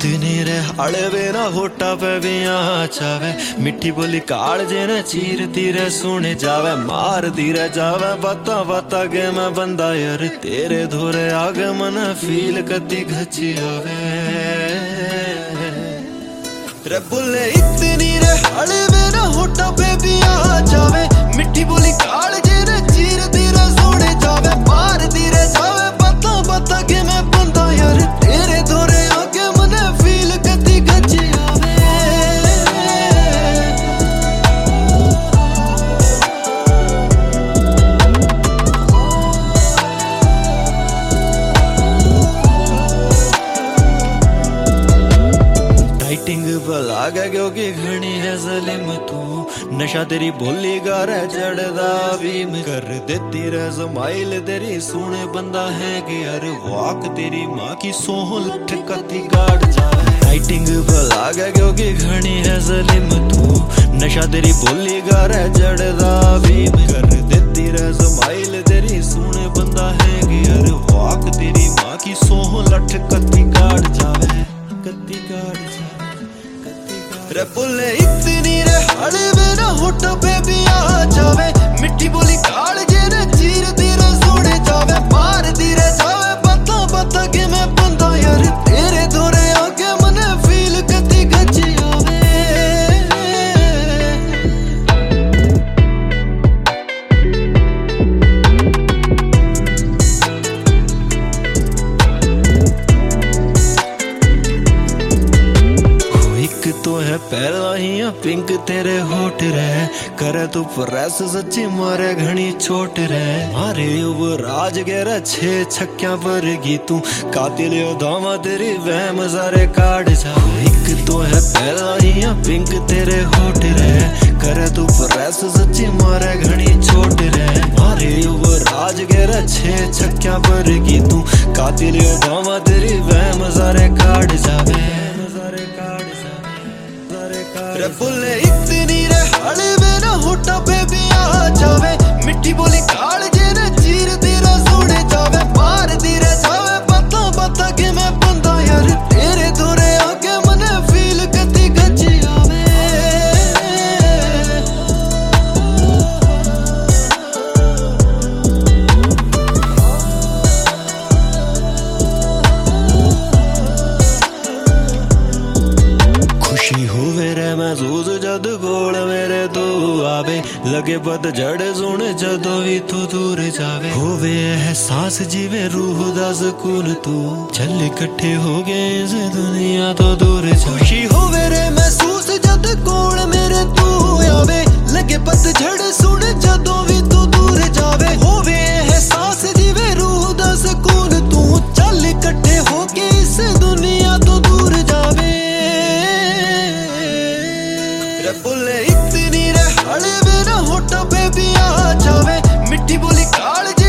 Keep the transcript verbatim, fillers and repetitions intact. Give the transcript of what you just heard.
इतनी रे हड़वे ना होटा पे भी यहाँ चावे, मिठी बोली काल जे ने चीरती रे सुने जावे, मार दी रे जावे बता बता के मैं बंदा यार तेरे धोरे आगे मन फील कती घची आवे रे बोले इतनी रे हड़वे ना होटा पे भी यहाँ चावे, मिठी बोली काल जे ने चीरती रे सुने जावे, मार दी रे जावे बता बता के मैं बंदा यार तेरे धोरे आगे मन फील कती घची आवे। डाइटिंग भला गया क्योंकि घनी है ज़लीम तू, नशा तेरी बोली गा रहा जड़दा भी मैं कर देती रे स्माइल तेरी सुने बंदा है कि यार वाक तेरी माँ की सोहल ठकती गाड़ जाए। डाइटिंग भला गया क्योंकि घनी है ज़लीम तू, नशा तेरी बोली गा रहा जड़दा भी मैं कर देती रे स्माइल तेरी सुने बंदा है कि यार वाक तेरी माँ की सोहल ठकती गाड़ जावे, कती गाड़ जावे रे बोले इतनी रे हड़वे ना होटा पे भी आ जावे, मिठी बोली काल जे ने चीरती रे सुने जावे, मार दी रे जावे बता बता के मैं बंदा यार तेरे धोरे आगे मन फील कती घची आवे। तो है पहला ही पिंक तेरे होठ रे, करे तू प्रेस सच्ची मारे घनी छोट रे, मारे राज गेरा छे छक्या पर गी तू कातिल दामा तेरी वहम सारे काट जा। एक तो है पहला ही पिंक तेरे होठ रे, करे तू प्रेस सच्ची मारे घनी छोट रे, मारे राज गेरा छे छक्या पर गी तू कातिल दामा तेरी वहम सारे काट जावे सारे काट रे बोले इतनी रे हड़वे ना होटा पे भी आ जावे, मिठी बोली काल जे ने चीरती रे सुने जावे, मार दी रे जावे बता बता के मैं बंदा यार तेरे धोरे आगे मन फील कती घची आवे। खुशी होवे रे महसूस जद कोल मेरे तू आवे, लगे पतझड़ सुन जदों भी तू दूर जावे, होवे एहसास जीवे रूह दा सुकून तू चल इकट्ठे हो गए इस दुनिया तो दूर जा। खुशी होवे रे महसूस जद कोल मेरे तू आवे, लगे पतझड़ सुन जदों भी तू दूर जावे, होवे एहसास जीवे रूह दा सुकून तू चल इकट्ठे हो गए इस दुनिया तो दूर जावे रे बोले इतनी रे हड़वे ना होटा पे भी आ जावे, मिठी बोली काल